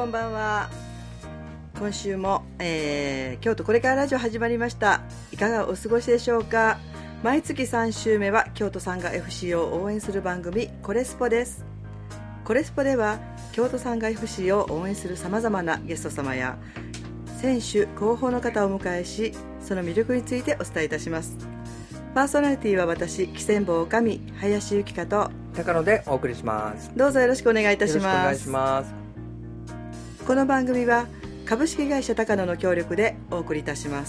こんばんは。今週も、京都これからラジオ始まりました。いかがお過ごしでしょうか。毎月3週目は京都サンガ FC を応援する番組コレスポです。コレスポでは京都サンガ FC を応援するさまざまなゲスト様や選手広報の方をお迎えし、その魅力についてお伝えいたします。パーソナリティは私、喜千坊女将林由紀香と高野でお送りします。 どうぞよろしくお願いいたします。 よろしくお願いします。 この番組は株式会社高野の協力でお送りいたします。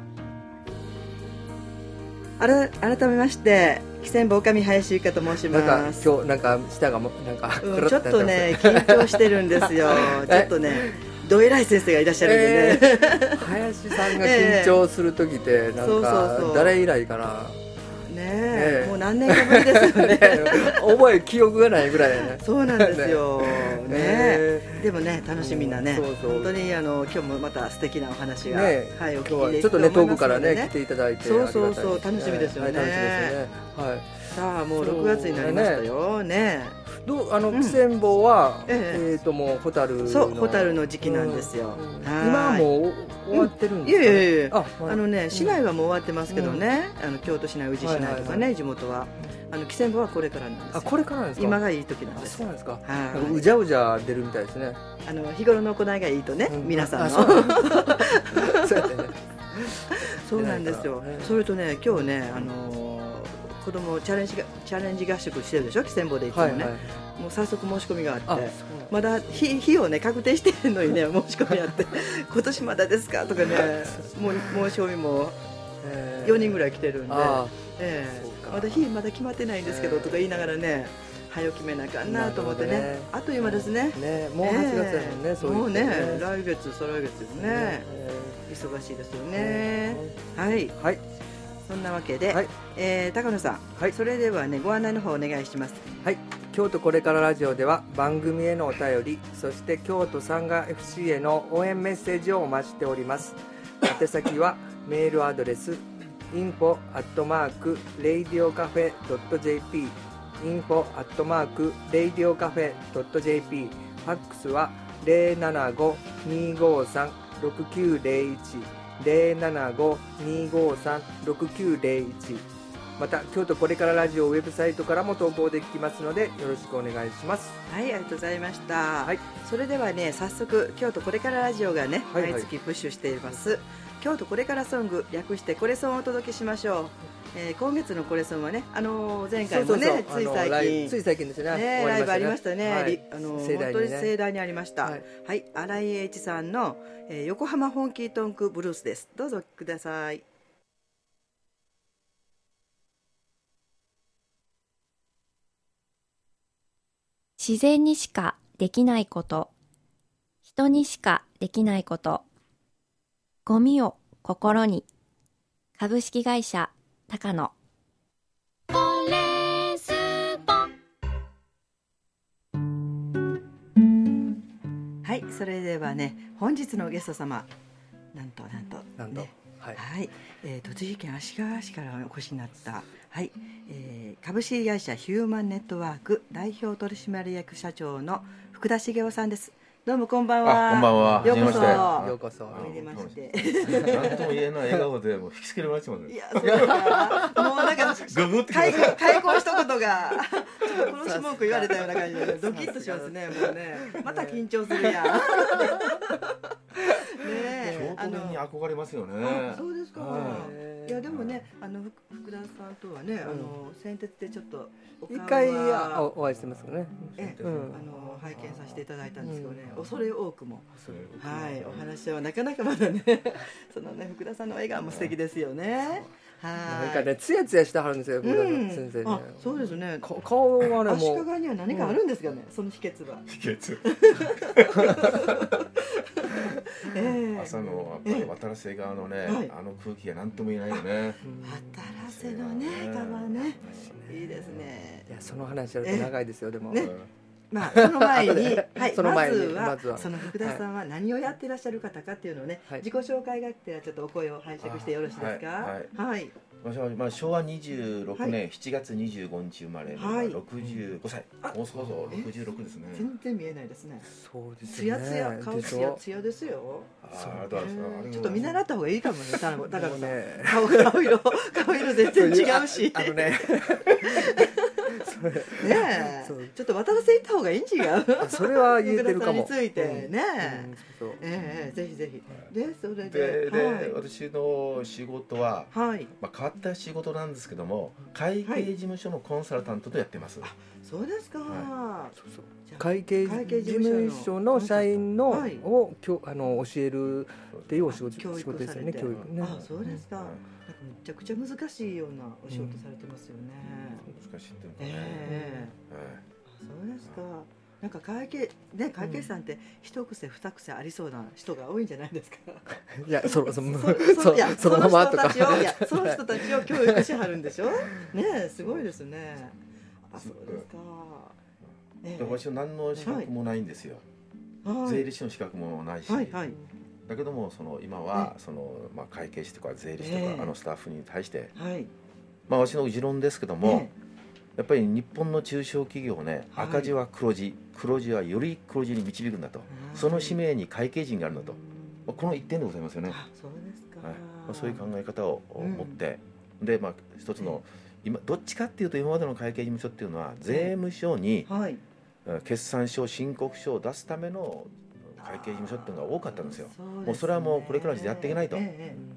改めまして喜千坊女将林由紀香と申します。 今日なんか舌がなんか、 ちょっとね緊張してるんですよちょっとねどえらい先生がいらっしゃるんでね、 林さんが緊張する時ってなんか誰以来かなね、もう何年かぶりですよね覚え記憶がないぐらいね。 そうなんですよ、ねでもね楽しみなね、本当に今日もまた素敵なお話が、はい、お聞きできると思いますのでね。 ちょっとね遠くからね来ていただいて、 そう楽しみですよね。 楽しみですね。はい。 さあもう6月になりましたよね。 喜千坊はもうホタルの時期なんですよ。 今はもう終わってるんですか。 いやね市内はもう終わってますけどね、京都市内宇治市内とかね地元は喜千坊はこれからなんですよ。 これからなんですか。 今がいい時なんです。 そうなんですか。うじゃうじゃ出るみたいですね。 日頃の行いがいいとね、皆さんのそうやってねそうなんですよ。それとね今日ね子供チャレンジ合宿してるでしょ、喜千坊でいつもね、もう早速申し込みがあって、まだ日をね確定してるのにね申し込みあって今年まだですかとかねもう申し込みも4人ぐらい来てるんで、まだ決まってないんですけどとか言いながらね早く決めなあかんなと思ってね、あっという間ですね。 もう8月だもんね。そういうもうね来月再来月ですね。忙しいですよね。はい、そんなわけで、高野さん、それではねご案内の方お願いします。 はい、京都これからラジオでは番組へのお便り、そして京都サンガ FC への応援メッセージをお待ちしております。宛先はメールアドレス info@radiocafe.jp info@radiocafe.jp、 ファックスは 075-253-6901 075-253-6901、 また京都これからラジオウェブサイトからも投稿できますのでよろしくお願いします。 はい、ありがとうございました。それではね早速京都これからラジオがね毎月プッシュしています京都これからソング、略してコレソンをお届けしましょう。今月のコレソンはね前回もねつい最近ですね、 ライブありましたね。 盛大にね、 本当に盛大にありました。はい、新井英一さんの、横浜フォンキートンクブルースです。どうぞお聴きください。 自然にしかできないこと、人にしかできないこと、ゴミを心に。株式会社高野。コレスポ。 はい、それではね本日のゲスト様なんと、ね、栃木県足利市からお越しになった、株式会社ヒューマンネットワーク代表取締役社長の福田茂雄さんです。どうもこんばんは。 こんばんは。 ようこそ。 ようこそ。 おいでまして。 なんとも言えない笑顔でもう引きつけられちゃうね。 いや、そうですか。もうなんかググって開口一言がちょっと殺し文句言われたような感じでドキッとしますね。もうね、また緊張するやん。 京都弁に憧れますよね。 そうですか。いやでもね福田さんとはね先鉄でちょっと一回お会いしてますよね。 拝見させていただいたんですけどね、恐れ多くもお話はなかなかまだねそのね福田さんの笑顔も素敵ですよね。 なんかねツヤツヤしてはるんですよ、福田先生ね。 そうですね。 顔はねもう足利には何かあるんですかね、その秘訣は。 朝の渡良瀬川のね空気が何とも言えないよね。 渡良瀬のね川ねいいですね。 いやその話やると長いですよ。でもまあその前に、はい、 その前にまずはその福田さんは何をやっていらっしゃる方かっていうのをね、 はい、 自己紹介がてらちょっとお声を拝借してよろしいですか。はい。はい。 まあ昭和26年7月25日生まれの65歳。もうそろそろ66ですね。 全然見えないですね。 そうですね。 ツヤツヤ、顔ツヤツヤですよ。ちょっと見習った方がいいかもね。だからね、顔色全然違うし。 ねえ、ちょっと渡らせ行った方がいいん違う。 それは言えてるかも。 についてね、ぜひぜひ。でそれで私の仕事はまあ変わった仕事なんですけども、会計事務所のコンサルタントとやってます。 そうですか。 会計事務所の社員のを教えるっていうお仕事ですよね。教育ね。 あ、そうですか。めちゃくちゃ難しいようなお仕事されてますよね。 難しいっていうかね。 そうですか。なんか会計士さんって一癖二癖ありそうな人が多いんじゃないですか。 いや、そのままとか。 その人たちを教育しはるんでしょ。ね、すごいですね。あ、そうですか。 私は何の資格もないんですよ。税理士の資格もないし。だけども今はまあ会計士とか税理士とかスタッフに対してまあ私の持論ですけども、やっぱり日本の中小企業ね、赤字は黒字はより黒字に導くんだと、その使命に会計人があるんだと、この一点でございますよね。 そうですか。 そういう考え方を持って、でまあ一つの今どっちかっていうと今までの会計事務所っていうのは税務署に決算書申告書を出すための会計事務所っていうのが多かったんですよ。もうそれはもうこれからやっていけないと。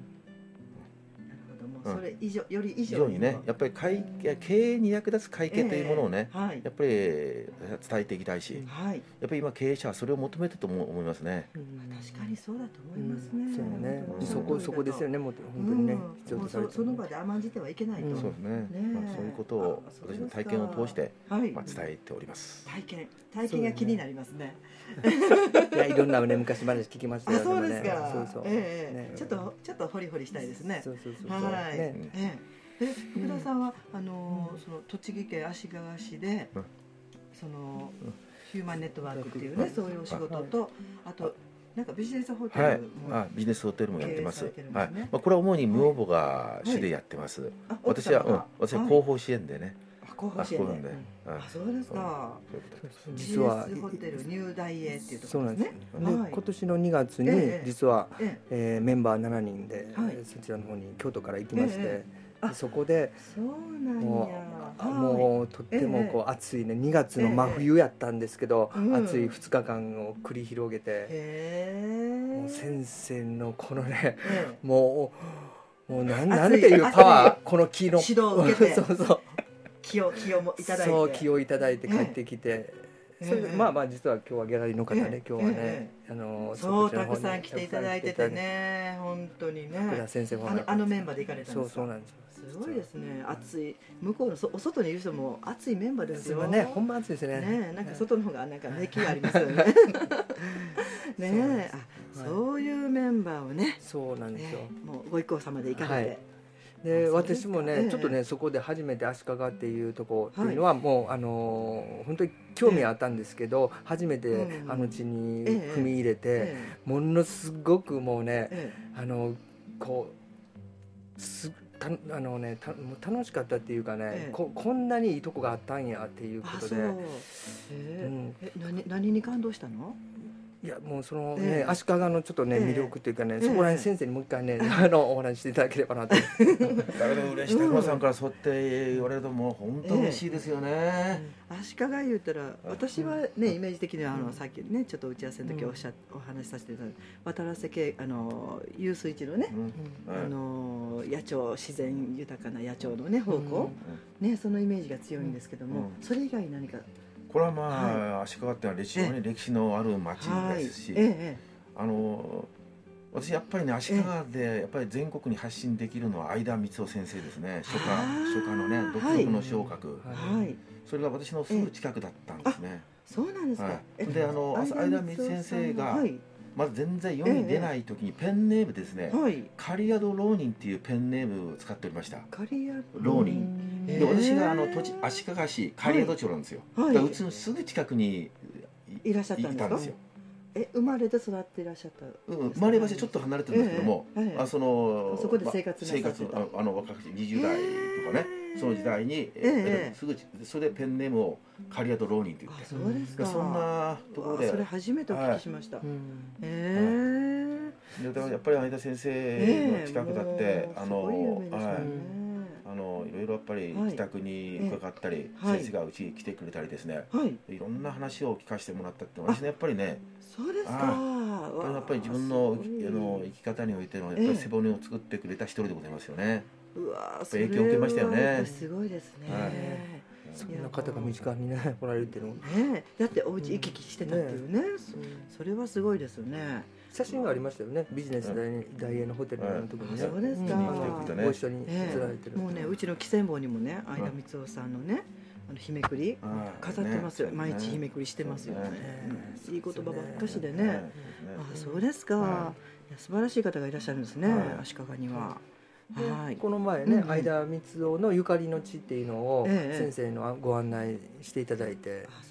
それより以上にね、やっぱり経営に役立つ会計というものをね、やっぱり伝えていきたいし、やっぱり今経営者はそれを求めてると思いますね。 確かにそうだと思いますね。 そうね。そこですよね。もう本当にね、必要とされてる。 その場で甘んじてはいけないと。 そうですね。そういうことを私の体験を通して伝えております。 体験が気になりますね。 いや、いろんなね昔話聞きましたよね。 そうですか。ちょっとホリホリしたいですね。はい。福田さんはその栃木県足利市でそのヒューマンネットワークっていうね、そういうお仕事と、あとなんかビジネスホテルもビジネスホテルもやってます。はい。まあこれは主に無応募が主でやってます。私は広報支援でね。 広報支援で。そうですか。実はホテルニューダイエーっていうところですね。 今年の2月に実はメンバー7人でそちらの方に京都から行きまして、そこでもうとってもこう暑いね2月の真冬やったんですけど、暑い2日間を繰り広げて、もう先生のこのねもうなんていうパワー、この木の指導を受けてそう気をいただいて、 そう気をいただいて帰ってきて、それでまあ実は今日はギャラリーの方ね、今日はねそうたくさん来ていただいててね、本当にね、 福田先生もあのメンバーで行かれたんですか。 そうなんですよ。 すごいですね。暑い向こうのお外にいる人も暑いメンバーですよね。ほんま暑いですね。 ね、なんか外の方がなんか熱気がありますよね。ね、そういうメンバーをね。 そうなんですよ。 もうご一行様で行かれて。 で私もねちょっとねそこで初めて足利っていうとこっていうのはもう本当に興味あったんですけど、初めてあの地に踏み入れてものすごくもうねこう楽しかったっていうかね、こんなにいいとこがあったんやっていうことで。 何に感動したの？ いやもうそのね、足利のちょっとね魅力っていうかね、そこら辺先生にもう一回ねお話していただければなと。 だけど嬉しい、高野さんからそうやって言われるともう本当嬉しいですよね。 足利言ったら私はねイメージ的にはさっきねちょっと打ち合わせの時お話しさせていただいた渡良瀬渓遊水地のね野鳥、自然豊かな野鳥のね方向ね、そのイメージが強いんですけども、それ以外に何か。 これはまあ足利ってのは歴史のある町ですし、私やっぱりね足利でやっぱり全国に発信できるのは相田光夫先生ですね。書家のね独特の書を書く、それが私のすぐ近くだったんですね。 そうなんですか。 で相田光夫先生がまず全然世に出ない時にペンネームですね、狩宿浪人っていうペンネームを使っておりました。 狩宿浪人で私が土地足利市刈谷戸町なんですよ。うちのすぐ近くにいらっしゃったんですよ。生まれて育っていらっしゃった。 生まれ場所ちょっと離れてるんですけども、 そこで生活なさってた。 若くして20代とかね、その時代にすぐそれでペンネームを刈谷戸浪人と言って。 そうですか。 そんなところで。 それ初めてお聞きしました。 だからやっぱり相田先生の近くだっていろいろやっぱり自宅に伺ったり、先生がうちに来てくれたりですね、いろんな話を聞かせてもらったって私ねやっぱりね、 そうですか、 やっぱり自分の生き方においてのやっぱり背骨を作ってくれた一人でございますよね。 うわ、 影響を受けましたよね。 すごいですね。 そんな方が身近にね来られるっていうのね、だってお家行き来してたっていうね、それはすごいですよね。 写真がありましたよね、ビジネス大英のホテルの時にね。 そうですか。 ご一緒に写られてる。 もうね、うちの汽船坊にもね、相田光雄さんのね、日めくり飾ってますよ。毎日日めくりしてますよね。いい言葉ばっかしでね。あ、そうですか。素晴らしい方がいらっしゃるんですね、足利には。 この前ね、相田光雄のゆかりの地っていうのを先生のご案内していただいて。 そう、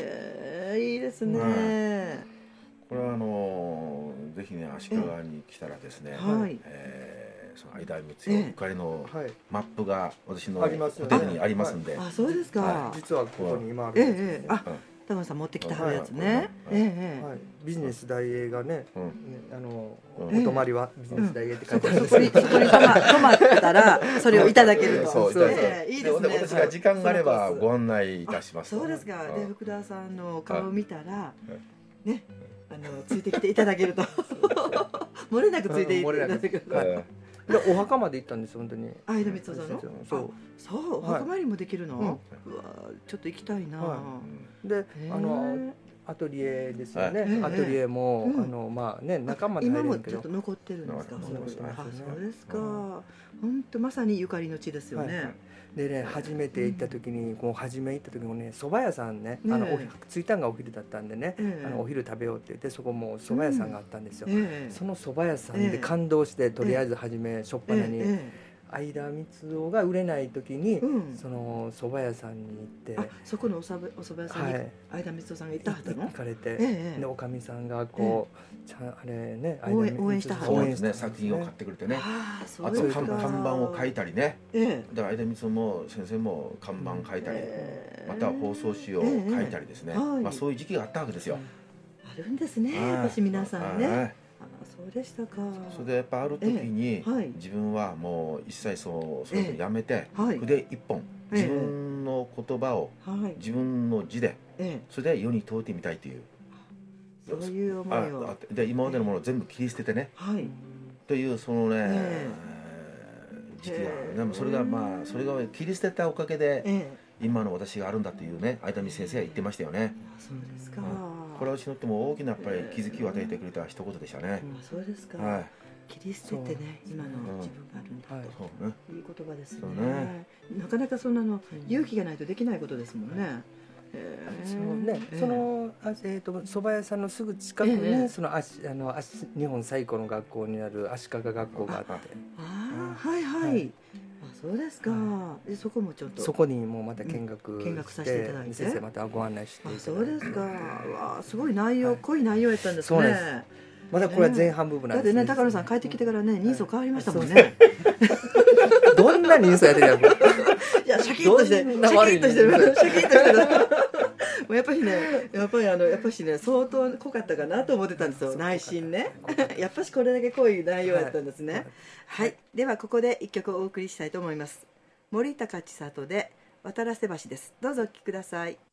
いいですね。 これはぜひね足利に来たらですね、その相田光雄ゆかりのマップが私のホテルにありますんで。 あ、そうですか。 実はここに今あるんです。 高野さん持ってきたはるやつね。 ビジネス大英がね、お泊まりはビジネス大英って書いてあるんです。 そこに泊まったらそれをいただけると。 いいですね。私が時間があればご案内いたします。 そうですか。で福田さんの顔を見たらね、ついてきていただけると漏れなくついていただける。 でお墓まで行ったんです本当に。 相田光雄さんの。そう、お墓参りもできるの。うわ、ちょっと行きたいな。 でアトリエですよね。アトリエもまあね中まで入れるけど。 今もちょっと残ってるんですか。そうですか。本当まさにゆかりの地ですよね。 でね、初めて行った時に初め行った時もね、蕎麦屋さんね、着いたんがお昼だったんでね、お昼食べようって言ってそこも蕎麦屋さんがあったんですよ。その蕎麦屋さんで感動して、とりあえず初めしょっぱなに相田光雄が売れない時にその蕎麦屋さんに行って、 そこのお蕎麦屋さんに相田光雄さんが行かれて、でおかみさんがこうあれね応援したそうですね、作品を買ってくれてね、あと看板を書いたりね、だから相田光雄も先生も看板書いたり、また放送紙を書いたりですね、まあそういう時期があったわけですよ。 あるんですね、私皆さんね。そうでしたか。 それでやっぱある時に自分はもう一切そういうのやめて、筆一本自分の言葉を自分の字でそれで世に問うてみたいという、 そういう思いをで今までのものを全部切り捨ててねというそのね時期が、でもそれがそれが切り捨てたおかげで今の私があるんだというね、相田光先生は言ってましたよね。 そうですか。 これはうちにとっても大きなやっぱり気づきを与えてくれた一言でしたね。 そうですか。切り捨ててね、今の自分があるんだと。いい言葉ですね。なかなかそんなの勇気がないとできないことですもんね。 その蕎麦屋さんのすぐ近くにその日本最古の学校になる足利学校があって、 はいはい、そうですか。そこもちょっとそこにもまた見学させていただいて、 先生またご案内していただいて。 そうですか。わあ、すごい内容、濃い内容やったんですね。 まだこれは前半部分なんです。 だってね、高野さん帰ってきてからね、人相変わりましたもんね。 どんな人相やってるやろ。 いや、シャキッとしてる、シャキッとしてる、シャキッとしてる。もうやっぱりね、相当濃かったかなと思ってたんですよ、内心ね。やっぱしこれだけ濃い内容やったんですね。はい、ではここで一曲お送りしたいと思います。森高千里で渡良瀬橋です。どうぞお聴きください。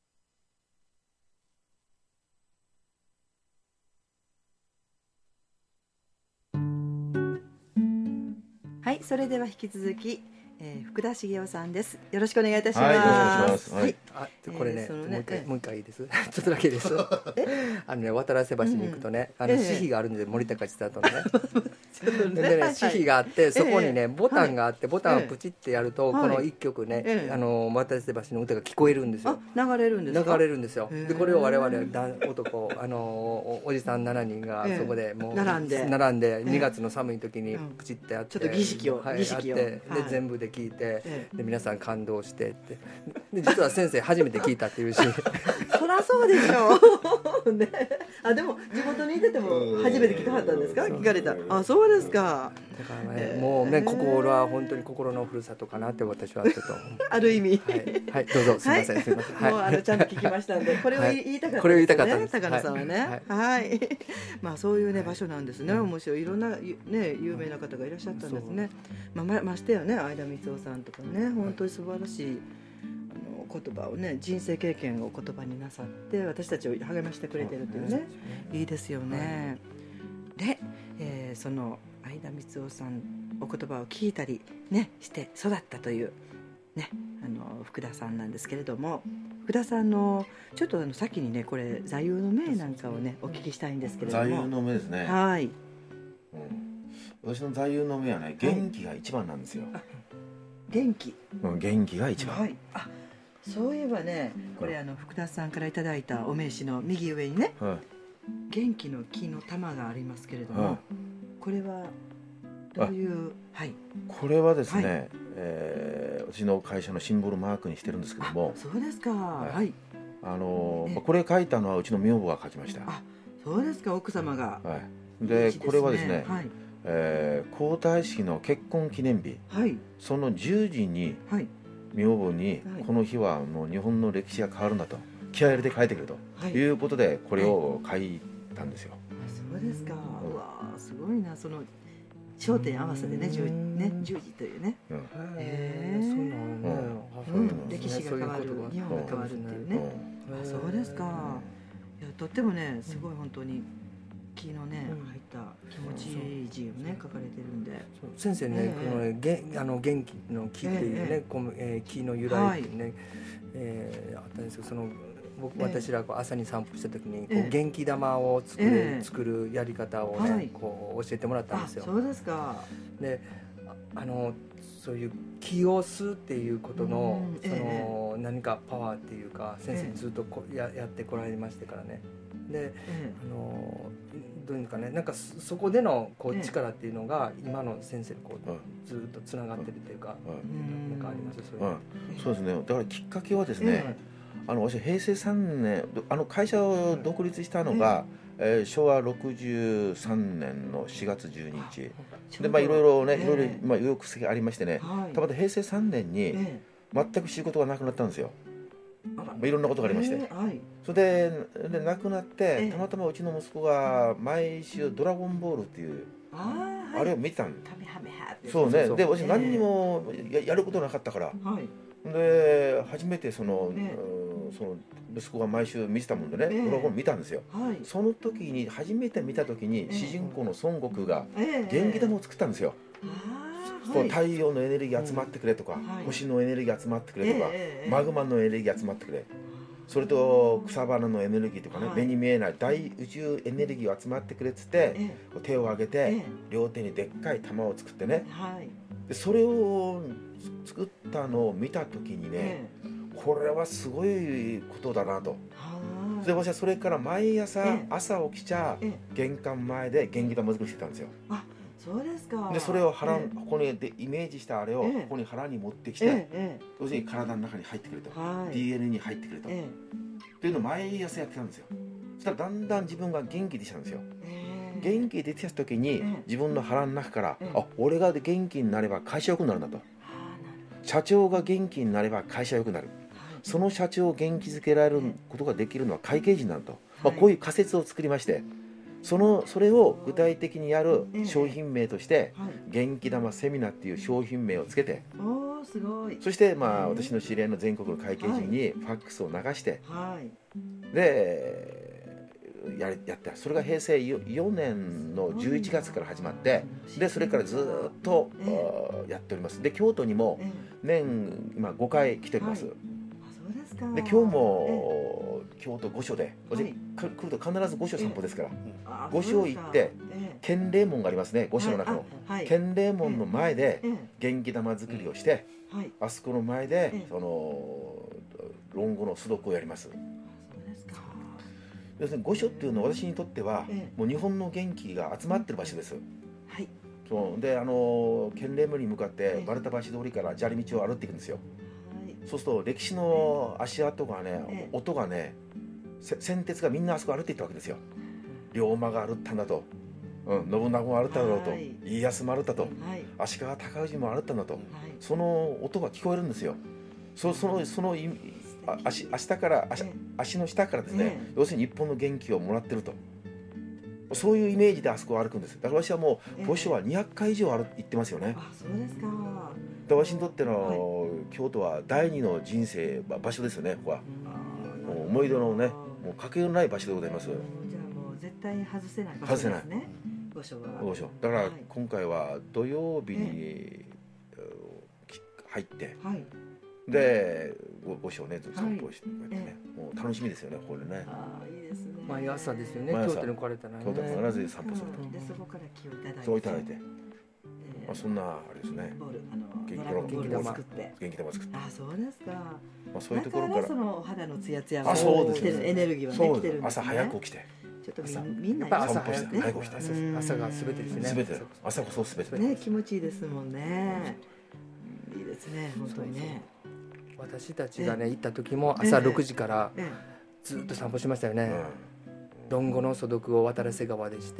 はい、それでは引き続き、福田茂雄さんです。よろしくお願いいたします。 はい、 これね、もう一回いいです。ちょっとだけです。渡良瀬橋に行くとね、私費があるんで、森高千里のね。でね、私費があって、そこにねボタンがあって、ボタンをプチってやると、この一曲ね、渡良瀬橋の歌が聞こえるんですよ。 流れるんですか？ 流れるんですよ。でこれを我々男おじさん7人がそこでもう並んで2月の寒い時にプチってやって、 ちょっと儀式をやって、で全部で聞いて、で皆さん感動してって、で実は先生初めて聞いたっていうしそりゃそうでしょうね。でも地元にいてても初めて聞かはったんですか？聞かれた。そうですか。 だからね、もうね、心は本当に心のふるさとかなって私はちょっとある意味、 はい、どうぞ、すみません、すみません。 もうちゃんと聞きましたんで、これを言いたかったですね、高野さんはね。はい、まあそういうね場所なんですね。面白い、いろんなね有名な方がいらっしゃったんですね。ましてやね、相田光雄さんとかね、本当に素晴らしい言葉をね、人生経験を言葉になさって私たちを励ましてくれてるっていうね、いいですよね。で、その相田光雄さんお言葉を聞いたりねして育ったというね、福田さんなんですけれども、福田さんのちょっと先にね、これ座右の銘なんかをねお聞きしたいんですけれども。 座右の銘ですね。 はい、 私の座右の銘はね、元気が一番なんですよ。 元気、 元気が一番。 はい、そういえばね、これ福田さんからいただいたお名刺の右上にね、元気の木の玉がありますけれども、これはどういう、 これはですね、私の会社のシンボルマークにしてるんですけども。 そうですか。はい。 これ書いたのはうちの女房が書きました。 そうですか、奥様が。 でこれはですね、皇太子の結婚記念日、その10時に女房に、この日はもう日本の歴史が変わるんだと気合い入れて書いてくれということで、これを書いたんですよ。 そうですか。うわ、すごいな。その焦点合わせでね、10時というね。歴史が変わる、日本が変わるっていうね。そうですか。いや、とってもね、すごい本当に木のね入った気持ちいい字をね書かれてるんで。 先生ね、この元気の木っていうね、木の由来ってね、あったんですけど、その私ら朝に散歩した時に元気玉を作るやり方をね、こう教えてもらったんですよ。 そうですか。 で、そういう気を吸うっていうことの、その何かパワーっていうか、先生ずっとやってこられましてからね。で、どういうかね、なんかそこでの力っていうのが今の先生とずっとつながってるっていうか、なんかあります？ そうですね。だからきっかけはですね、私平成3年会社を独立したのが、昭和63年の4月12日で、いろいろね、いろいろ紆余曲折ありましてね、たまたま平成3年に全く仕事がなくなったんですよ。いろんなことがありまして、それで亡くなって、たまたまうちの息子が毎週ドラゴンボールっていうあれを見てたんです。そうね。で、私何にもやることなかったから、で初めてその息子が毎週見てたもんでね、ドラゴンボール見たんですよ。その時に初めて見た時に、主人公の孫悟空が元気玉を作ったんですよ。太陽のエネルギー集まってくれとか、星のエネルギー集まってくれとか、マグマのエネルギー集まってくれ、それと草花のエネルギーとかね、目に見えない大宇宙エネルギーが集まってくれっつって、手を挙げて両手にでっかい玉を作ってね、でそれを作ったのを見た時にね、これはすごいことだなと。で私はそれから毎朝起きちゃ玄関前で元気玉作りしてたんですよ。 そうですか。 でそれをここにイメージしたあれをここに腹に持ってきて、要するに体の中に入ってくれと、DNA に入ってくれと、っていうのを毎朝やってたんですよ。そしたらだんだん自分が元気出てきたんですよ。元気出てきた時に自分の腹の中から、俺が元気になれば会社良くなるんだと、社長が元気になれば会社良くなる、その社長を元気づけられることができるのは会計士になると、こういう仮説を作りまして、それを具体的にやる商品名として元気玉セミナーっていう商品名をつけて、 すごい。そして私の知り合いの全国の会計人にファックスを流して、でやった。それが平成4年の11月から始まって、でそれからずっとやっております。で京都にも年今5回来ております。 で今日も京都御所で、来ると必ず御所散歩ですから、御所行って建礼門がありますね、御所の中の建礼門の前で元気玉作りをして、あそこの前でその論語の素読をやります。要するに御所っていうのは私にとってはもう日本の元気が集まってる場所です。そうで建礼門に向かって丸太橋通りから砂利道を歩っていくんですよ。そうすると歴史の足跡がね、音がね、先鉄がみんなあそこ歩っていったわけですよ。龍馬が歩ったんだと、信長も歩っただろうと、家康も歩ったと、足利尊氏も歩ったんだと、その音が聞こえるんですよ。その足の下からですね、要するに日本の元気をもらってると、そういうイメージであそこを歩くんです。だから私はもう御所は200回以上行ってますよね。 そうですか。 私にとっての京都は第二の人生場所ですよね。ここはもう思い出のね、もうかけがない場所でございます。じゃあもう絶対に外せない場所ですね。御所は。御所。 だから今回は土曜日に入って、で御所をねずっと散歩してこうやってね、もう楽しみですよね、これね。 いいですね。 毎朝ですよね。京都に来られたらね。 京都に必ず散歩すると。 でそこから気をいただいて。 そういただいて。そんなあれですね。元気玉作って。 そうですか。 そういうところからそのお肌のツヤツヤが来てるエネルギーはね来てるんですね。 朝早く起きて。 ちょっとみんな朝早く起きて。朝がすべてですね。 すべて。朝こそすべて。 ね、気持ちいいですもんね。いいですね、本当にね。 私たちがね行った時も朝6時からずっと散歩しましたよね。論語の素読を渡良瀬川でして、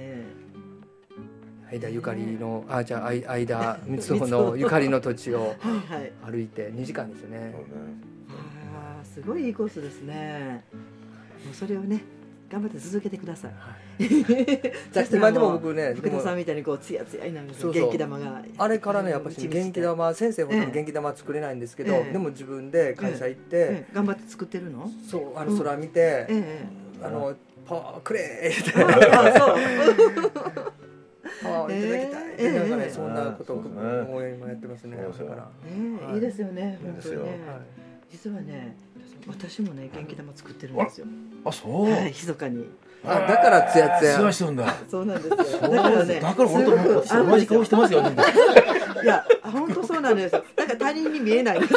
相田ゆかりの相田光雄のゆかりの土地を歩いて2時間ですよね。 すごいいいコースですね。もうそれをね頑張って続けてください。 今でも僕ね、 福田さんみたいにこうツヤツヤになる元気玉が。 あれからねやっぱり元気玉、先生ほど元気玉作れないんですけど、でも自分で会社行って頑張って作ってるの？ そう、空見てパワーくれーってパワーいただきたいってなんかね、そんなことを応援もやってますね。だからいいですよね、本当にね。実はね、私もね元気玉作ってるんですよ。 あ、そう。 密かに。 だからツヤツヤ。 ツヤしてるんだ。 そうなんですよ。だからね。 だから本当同じ顔してますよ。 いや、本当そうなんですよ。なんか他人に見えない。なん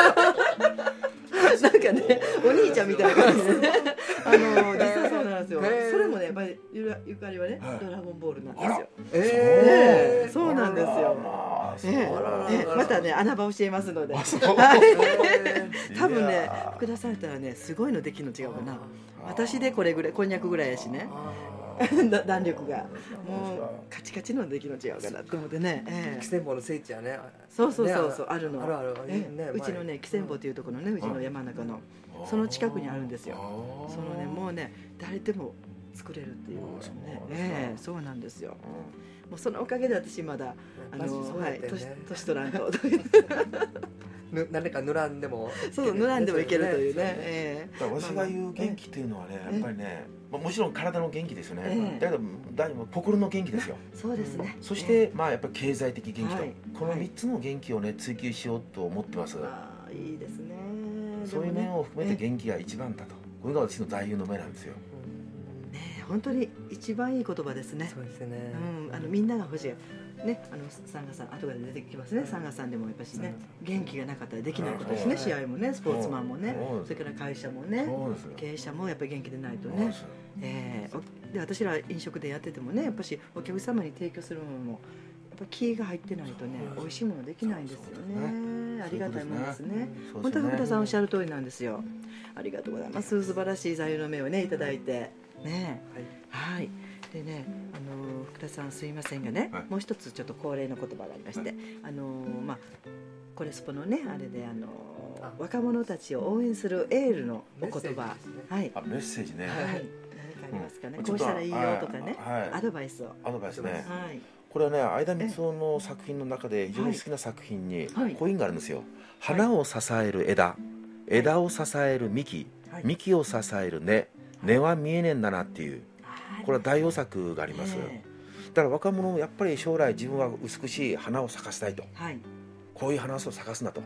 かね、お兄ちゃんみたいな感じでね。実はそうなんですよ。それもね、やっぱりゆかりはね、ドラゴンボールなんですよ。そうなんですよ。またね、穴場教えますので。多分ね、福田さんやったらね、すごいのできるの違うかな。私でこれぐらい、こんにゃくぐらいやしね。弾力がもうカチカチのできるの違うかなと思ってね。 喜千坊の聖地はね。 そうあるの。 うちのね喜千坊というところのね、うちの山中のその近くにあるんですよ。そのねもうね誰でも作れるっていうね。そうなんですよ。もうそのおかげで私まだ年取らんと。 何か塗らんでも塗らんでもいけるというね。 私が言う元気というのはね、やっぱりね、もちろん体の元気ですよね。だけど心の元気ですよ。 そうですね。 そしてやっぱり経済的元気と、この3つの元気をね追求しようと思ってます。 いいですね。 そういう面を含めて元気が一番だと、これが私の座右の銘なんですよ。 本当に一番いい言葉ですね。 そうですね。 みんなが欲しい。ね、サンガさん後から出てきますね。サンガさんでもやっぱしね、元気がなかったらできないことですね。試合もね、スポーツマンもね、それから会社もね、経営者もやっぱり元気でないとね。で私ら飲食でやっててもね、やっぱしお客様に提供するものもやっぱ気が入ってないとね、美味しいものできないんですよね。ありがたいものですね。本当は福田さんおっしゃる通りなんですよ。ありがとうございます。素晴らしい座右の銘をねいただいてね。はい。でね、福田さんすいませんがね、もう一つちょっと恒例の言葉がありまして、コレスポのねあれで若者たちを応援するエールのお言葉、 メッセージね。 何かありますかね。こうしたらいいよとかね、アドバイスを。 アドバイスね。これはね、相田光雄の作品の中で非常に好きな作品にコインがあるんですよ。花を支える枝、枝を支える幹、幹を支える根、根は見えねえんだなっていう。これは代表作があります。だから若者もやっぱり将来自分は美しい花を咲かせたいと、こういう花を咲かすんだと、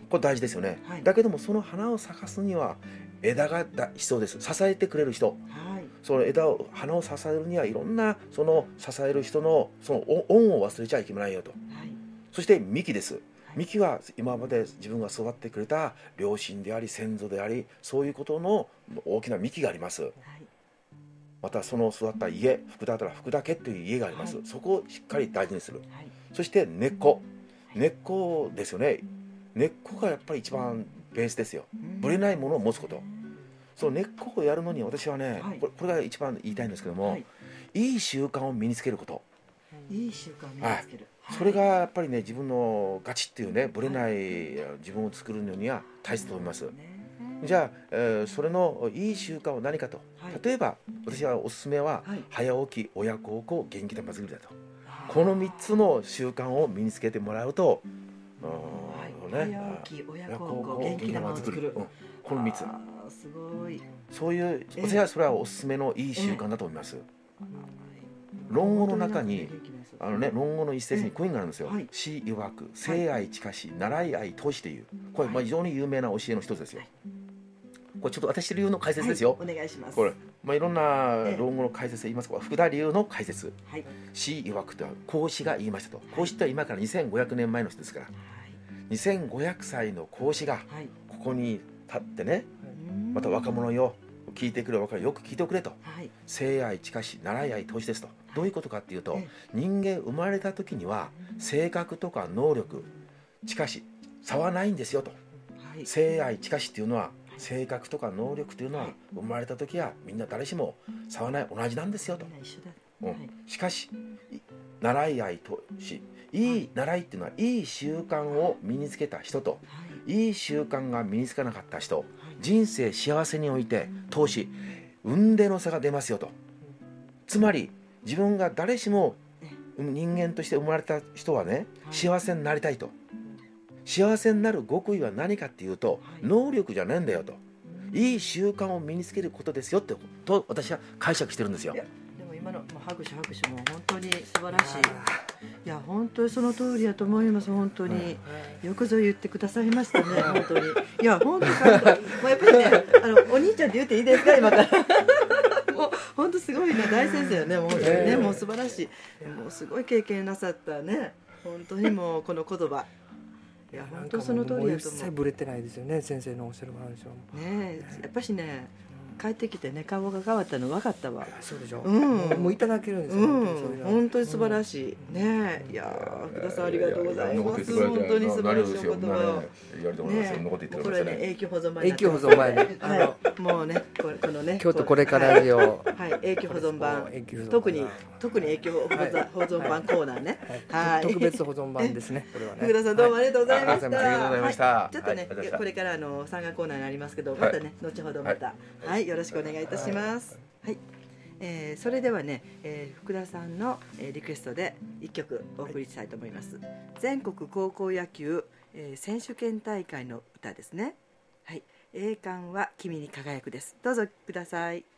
これ大事ですよね、だけどもその花を咲かすには枝が必要です。支えてくれる人、その花を支えるにはいろんなその支える人のその恩を忘れちゃいけないよと、そして幹です。幹は今まで自分が育ってくれた両親であり先祖であり、そういうことの大きな幹があります、またその育った家、福田だったら福田家という家があります、そこをしっかり大事にする、そして根っこですよね。根っこがやっぱり一番ベースですよ。ぶれないものを持つこと、その根っこをやるのに私はね、これが一番言いたいんですけども、いい習慣を身につけること、 いい習慣を身につける、 それがやっぱりね、自分のガチっていうね、ぶれない自分を作るのには大切と思います、じゃあ、それのいい習慣は何かと、例えば私はおすすめは、早起き、親孝行、元気玉作りだと、この3つの習慣を身につけてもらうと、 早起き、親孝行、元気玉を作る、 この3つ、 すごい、 そういう私はそれはおすすめのいい習慣だと思います、論語の中に論語の一節にこういうのがあるんですよ、詩曰く聖愛近し習い愛投しという、これ非常に有名な教えの一つですよ、これちょっと私流の解説ですよ、 お願いします。 これ、いろんな論語の解説で言いますが、福田流の解説、詩曰くとは孔子が言いましたと、孔子って今から2500年前の人ですから、2500歳の孔子がここに立ってね、また若者よ、聞いてくれ、若者よく聞いてくれと、聖愛近し習い愛投しですと、どういうことかっていうと、人間生まれた時には性格とか能力近し差はないんですよと、聖愛近しっていうのは性格とか能力というのは生まれた時はみんな誰しも差はない、同じなんですよと、しかし習い愛投し、いい習いっていうのはいい習慣を身につけた人と、いい習慣が身につかなかった人、人生幸せにおいて投資、運命の差が出ますよと、つまり自分が誰しも人間として生まれた人はね、幸せになりたいと、幸せになる極意は何かっていうと、能力じゃないんだよと、いい習慣を身につけることですよってと私は解釈してるんですよ。 でも今の拍手もう本当に素晴らしい、いや本当にその通りだと思います。本当によくぞ言ってくださいましたね、本当に。いや本当にもうやっぱりね、お兄ちゃんって言っていいですか今からもう本当すごいね、大先生よね、もうね、もう素晴らしい、もうすごい経験なさったね、本当にもうこの言葉、いや本当その通りだと思う。 一切ぶれてないですよね、先生のおっしゃる話はね。やっぱしね、帰ってきてね、顔が変わったの分かったわ。 そうでしょ、もういただけるんですよ、 本当に素晴らしいね。いや福田さんありがとうございます。本当に素晴らしいお言葉を、これね、永久保存版、 永久保存版ね、 もうね、このね、 京都これからラジオ、 永久保存版、特に永久保存版コーナーね、 特別保存版ですね、これはね。 福田さんどうもありがとうございました。 ありがとうございました。 ちょっとね、これから参加コーナーになりますけど、またね、後ほどまたよろしくお願いいたします。はい、それではね、福田さんのリクエストで1曲お送りしたいと思います。全国高校野球選手権大会の歌ですね。はい、栄冠は君に輝くです。どうぞください。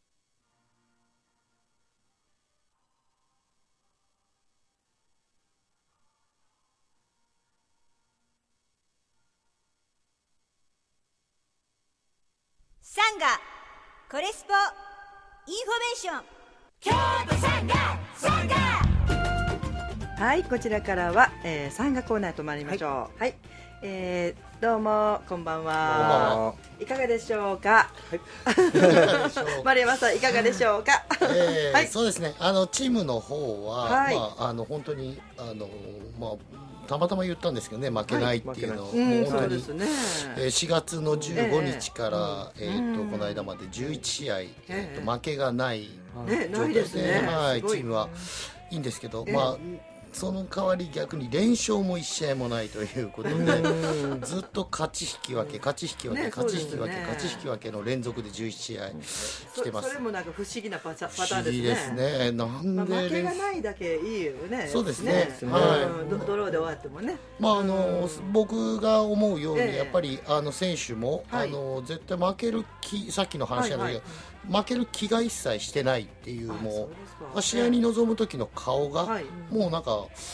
サンガコレスポインフォメーション京都サンガはい、こちらからは、サンガコーナーと参りましょう。はい、どうもこんばんは。いかがでしょうか。丸山さんいかがでしょうか。 そうですね。チームの方は、本当にたまたま言ったんですけどね、負けないっていうのを、もう本当に4月の15日から、この間まで11試合、負けがない状態で、チームはいいんですけど、その代わり逆に連勝も1試合もないということで、ずっと勝ち引き分けの連続で11試合してます。 それもなんか不思議なパターンですね。 不思議ですね。なんで負けがないだけいいよね。 そうですね。 ドローで終わってもね。 僕が思うようにやっぱり選手も絶対負けるさっきの話なんだけど、負ける気が一切してないっていう、もう試合に臨む時の顔がもうなんか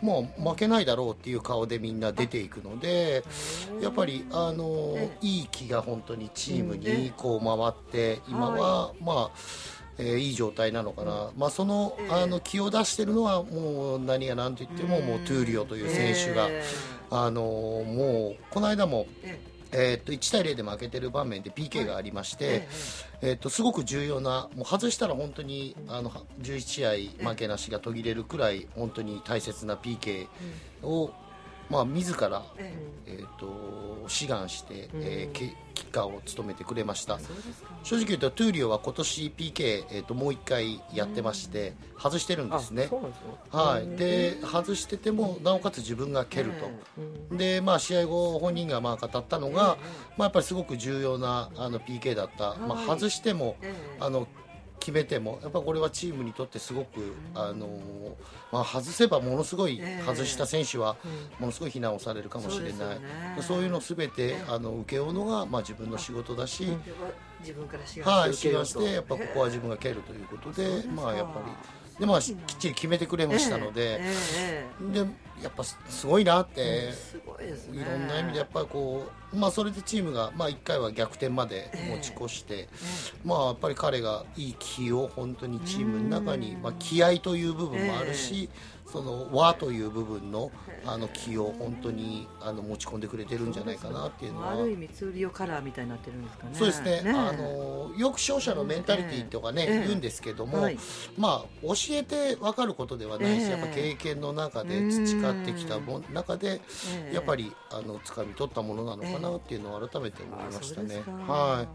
もう負けないだろうっていう顔でみんな出ていくので、やっぱりいい気が本当にチームにこう回って、今はまあいい状態なのかな、まあ、その気を出してるのはもう何が何と言ってももうトゥーリオという選手がもうこの間も1対0で負けてる場面で PK がありまして、すごく重要な、もう外したら本当に11試合負けなしが途切れるくらい本当に大切な PK を、まあ、自ら、志願して、キッカーを務めてくれました。正直言うとトゥーリオは今年 PK、もう1回やってまして外してるんですね。はい、で外しててもなおかつ自分が蹴ると、で、まあ、試合後本人がまあ語ったのが、まあ、やっぱりすごく重要なPK だった、まあ、外しても決めてもやっぱこれはチームにとってすごくまあ、外せばものすごい外した選手はものすごい非難をされるかもしれない、そういうのを全て請け負うのがまあ自分の仕事だし、 自分から志願してやっぱここは自分が蹴るということで、まあやっぱりで、まあ、きっちり決めてくれましたので、でやっぱすごいなって、いろんな意味でやっぱりこう、まあ、それでチームが、まあ、1回は逆転まで持ち越して、まあ、やっぱり彼がいい気を本当にチームの中に、まあ、気合という部分もあるし、その和という部分の気を本当に持ち込んでくれてるんじゃないかなっていうのは、 ある意味ツーリオカラーみたいになってるんですかね。 そうですね、よく勝者のメンタリティーとかね、言うんですけども、まあ教えて分かることではないし、やっぱ経験の中で培ってきた中で、やっぱり掴み取ったものなのかなっていうのを改めて思いましたね。はい。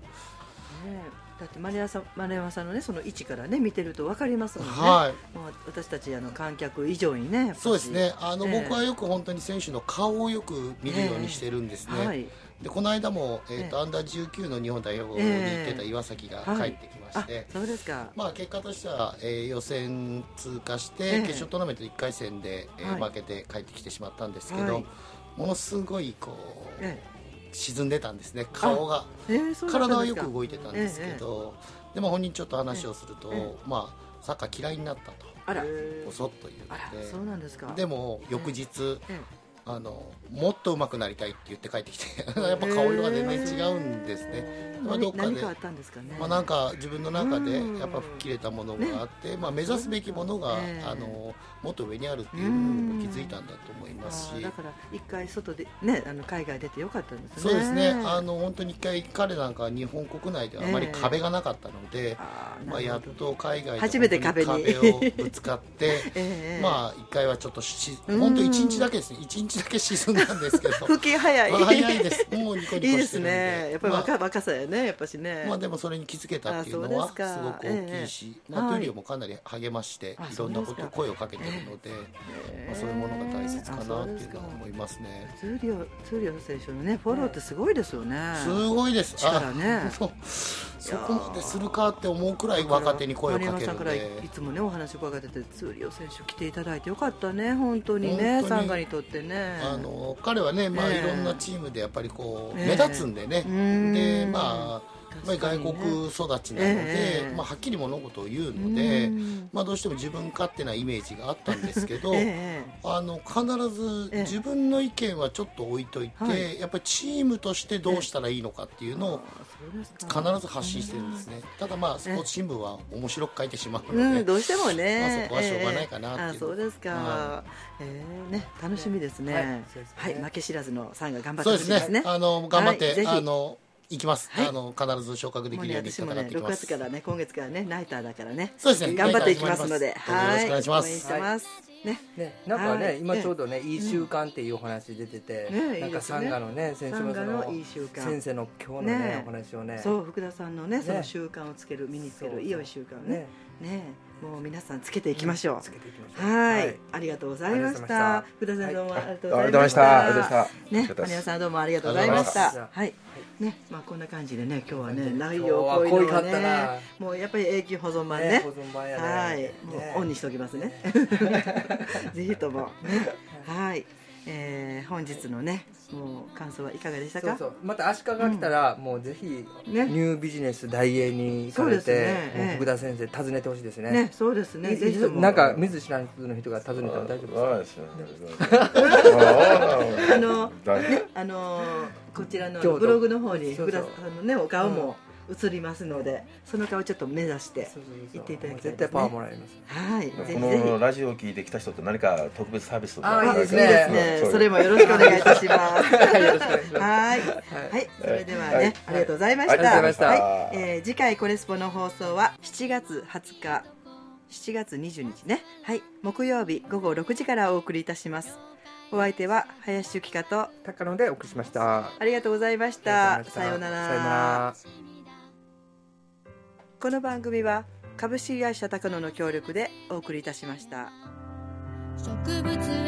だって丸山さんのね、その位置からね見てると分かりますもんね。もう私たち観客以上にね。 そうですね。僕はよく本当に選手の顔をよく見るようにしてるんですね。でこの間もアンダー19の日本代表に行ってた岩崎が帰ってきまして、 そうですか。 まあ結果としては予選通過して決勝トーナメント1回戦で負けて帰ってきてしまったんですけど、ものすごいこう。沈んでたんですね、顔が。体はよく動いてたんですけど、でも本人ちょっと話をすると、まあサッカー嫌いになったとぼそっと言って、 そうなんですか。 でも翌日もっと上手くなりたいって言って帰ってきてやっぱ顔色が全然違うんですね。 何かあったんですかね。 まあなんか自分の中でやっぱ吹っ切れたものがあって、まあ目指すべきものがもっと上にあるっていうのにも気づいたんだと思いますし、 だから一回外でね海外出てよかったんですね。 そうですね。本当に一回彼なんか日本国内ではあまり壁がなかったので、まあやっと海外で初めて壁をぶつかってまあ一回はちょっと本当1日だけですね、1日だけ沈んだんですけど復帰早い。 早いです。もうニコニコしてるんで。 いいですね。やっぱり若さやね、やっぱしね。 まあでもそれに気づけたっていうのはすごく大きいし、まあトゥーリオもかなり励ましていろんなこと声をかけてるので、まあそういうものが大切かなっていうのは思いますね。 トゥーリオ選手のねフォローってすごいですよね。 すごいです。 力ね。 そこまでするかって思うくらい若手に声をかけるので。 丸山さんからいつもねお話を伺ってて、ツーリオ選手来ていただいてよかったね、本当にね、サンガにとってね。 彼はね、まあいろんなチームでやっぱりこう目立つんでね。でまあ外国育ちなので、まあ、はっきり物事を言うので、まあ、どうしても自分勝手なイメージがあったんですけど、必ず自分の意見はちょっと置いといて、やっぱりチームとしてどうしたらいいのかっていうのを必ず発信してるんですね。ただまあスポーツ新聞は面白く書いてしまうので、 どうしてもね、 まあ、そこはしょうがないかなっていう。 そうですか。ね、楽しみですね。はい、負け知らずのサンガ頑張ってほしいですね。 そうですね。頑張って行きます。必ず昇格できるように戦っていきます。 6月からね、今月からね、ナイターだからね。 そうですね。 頑張っていきますので、 はい、よろしくお願いします。 応援してます。ね、 なんかね、今ちょうどね、いい習慣っていうお話出てて、なんかサンガのね、先生の先生の今日のね、お話をね、 そう福田さんのね、その習慣をつける、身につける良い習慣ね、もう皆さんつけていきましょう。はい、ありがとうございました。福田さんどうもありがとうございました。ね、丸山さんどうもありがとうございました。はい。ね、まあこんな感じでね、今日はね、内容濃いのね、もうやっぱり永久保存版ね、はい、もうオンにしておきますね。ぜひともね、はい、 本日のねもう感想はいかがでしたか？ そうまた足利が来たら、もうぜひニュービジネス大英に行かれて、もう福田先生訪ねてほしいですね。 そうですね。ぜひともなんか見ず知らぬ人が訪ねたら大丈夫ですか？こちらのブログの方に福田さんのねお顔も映りますので、その顔ちょっと目指して行っていただきたいですね。 絶対パワーもらえます。 はい。 このラジオを聞いてきた人って何か特別サービスとかいいですね。それもよろしくお願いいたします。はい。それではね、ありがとうございました。次回コレスポの放送は7月20日、7月20日ね。はい。木曜日午後6時からお送りいたします。お相手は林由紀香と高野でお送りしました。 ありがとうございました。さようなら。この番組は株式会社高野の協力でお送りいたしました。 植物